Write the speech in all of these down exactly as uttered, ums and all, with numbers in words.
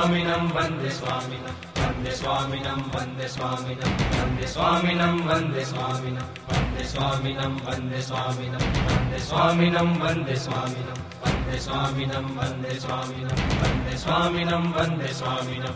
स्वामिनं वन्दे स्वामिनं वन्दे स्वामिनं वन्दे स्वामिनं वन्दे स्वामिनं वन्दे स्वामिनं वन्दे स्वामिनं वन्दे स्वामिनं वन्दे स्वामिनं वन्दे स्वामिनं वन्दे स्वामिनं वन्दे स्वामिनं वन्दे स्वामिनं वन्दे स्वामिनं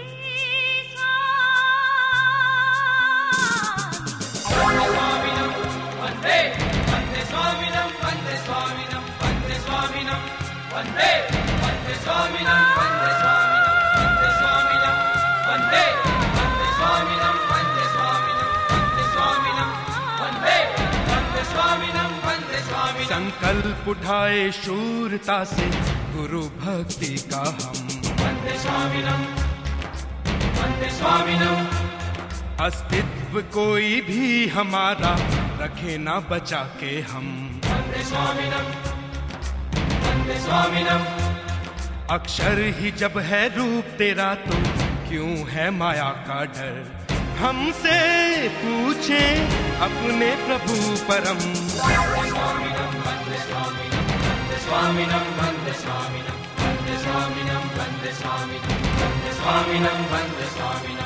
वन्दे वन्दे स्वामिनं वन्दे स्वामिनं वन्दे स्वामिनं वन्दे वन्दे स्वामिनं वन्दे स्वामिनं वन्दे स्वामिनं वन्दे वन्दे स्वामिनं वन्दे स्वामिनं वन्दे वन्दे स्वामिनं वन्दे स्वामिनं संकल्प उठाए शूरता से गुरु भक्ति का हम वन्दे स्वामिनं वन्दे स्वामिनं अस्तित्व कोई भी हमारा रखे ना बचा के हम वन्दे स्वामिनं वन्दे स्वामिनं अक्षर ही जब है रूप तेरा तो क्यों है माया का डर हमसे पूछे अपने प्रभु परम वन्दे स्वामिनं वन्दे स्वामिनं वन्दे स्वामिनं वन्दे स्वामिनं वन्दे स्वामिनं वन्दे स्वामिनं वन्दे स्वामिनं वन्दे स्वामिनं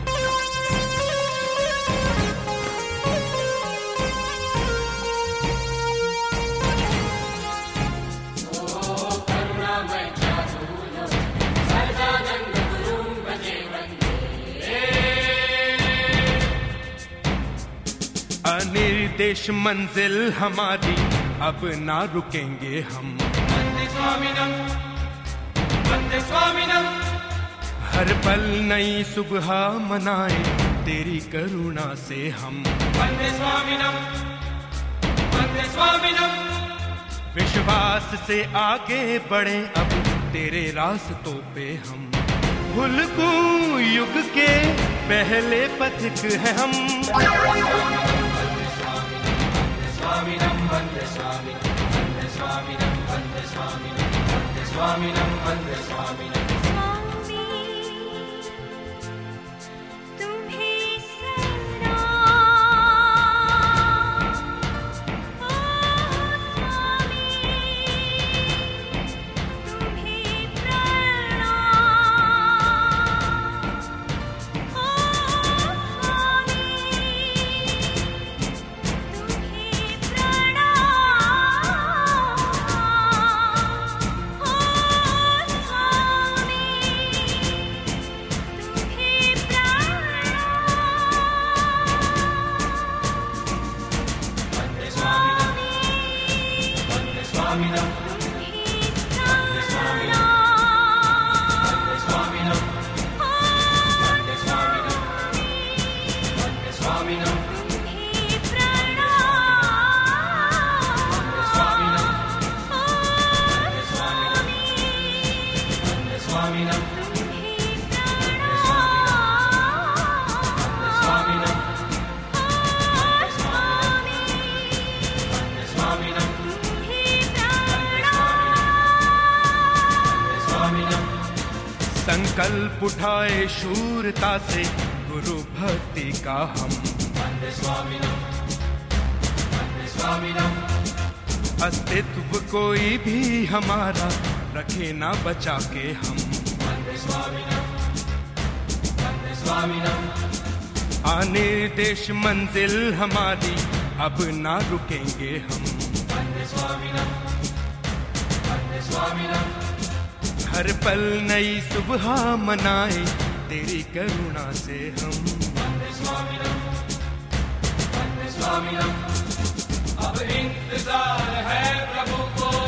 अनिर्देश मंजिल हमारी अब ना रुकेंगे हम वन्दे स्वामिनं वन्दे स्वामिनं हर पल नई सुबह मनाए तेरी करुणा से हम वन्दे स्वामिनं वन्दे स्वामिनं विश्वास से आगे बढ़े अब तेरे रास्तों पे हम भुलकू युग के पहले पथिक है हम स्वामिनं वन्दे स्वामिनं वन्दे स्वामिनं वन्दे स्वामिनं वन्दे स्वामिनं वन्दे स्वामिनं संकल्प उठाए शूरता से गुरु भक्ति का हम वन्दे स्वामिनं वन्दे स्वामिनं अस्तित्व कोई भी हमारा रखे ना बचा के हम वन्दे स्वामिनं वन्दे स्वामिनं अनिर्देश मंजिल हमारी अब ना रुकेंगे हम वन्दे स्वामिनं वन्दे स्वामिनं हर पल नई सुबह मनाए तेरी करुणा से हम वन्दे स्वामिनं वन्दे स्वामिनं अब इंतजार है प्रभु को